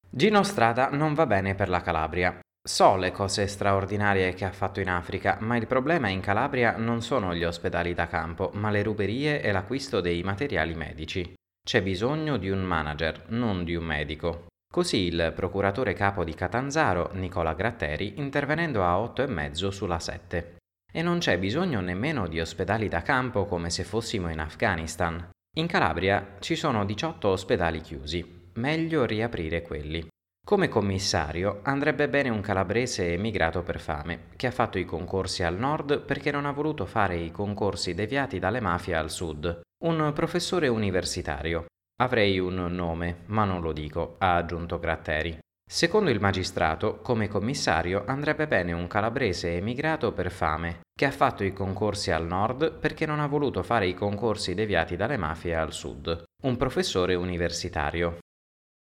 Gino Strada non va bene per la Calabria. So le cose straordinarie che ha fatto in Africa, ma il problema in Calabria non sono gli ospedali da campo, ma le ruberie e l'acquisto dei materiali medici. C'è bisogno di un manager, non di un medico. Così il procuratore capo di Catanzaro, Nicola Gratteri, intervenendo a 8 e mezzo sulla 7. E non c'è bisogno nemmeno di ospedali da campo come se fossimo in Afghanistan. In Calabria ci sono 18 ospedali chiusi, meglio riaprire quelli. Come commissario andrebbe bene un calabrese emigrato per fame, che ha fatto i concorsi al nord perché non ha voluto fare i concorsi deviati dalle mafie al sud. Un professore universitario. Avrei un nome, ma non lo dico, ha aggiunto Gratteri. Secondo il magistrato, come commissario andrebbe bene un calabrese emigrato per fame, che ha fatto i concorsi al nord perché non ha voluto fare i concorsi deviati dalle mafie al sud. Un professore universitario.